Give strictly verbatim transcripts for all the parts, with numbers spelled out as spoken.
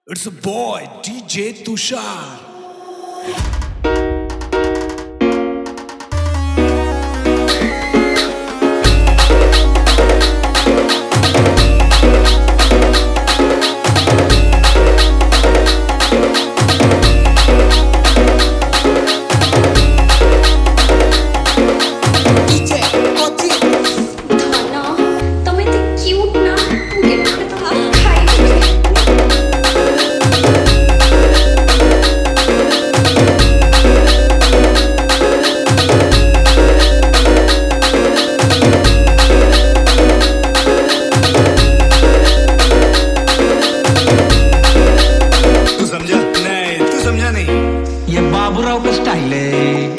It's a boy, D J Tushar. ये बाबूराव का style है।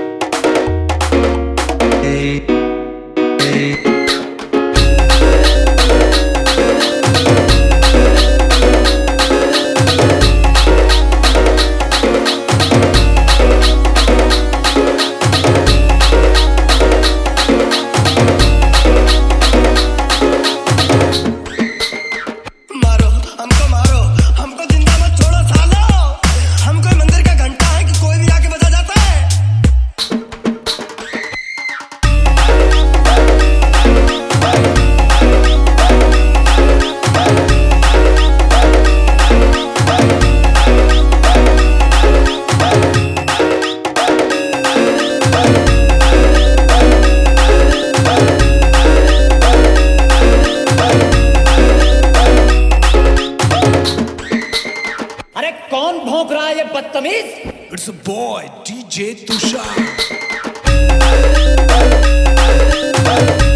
मारो हमको मारो हमको जिंदा मत छोड़ो सालो, हम कोई मंदिर का घंटा है कि कोई भी आके बजा जाता है। अरे कौन भौंक रहा है ये बदतमीज? It's a boy, D J Tushar.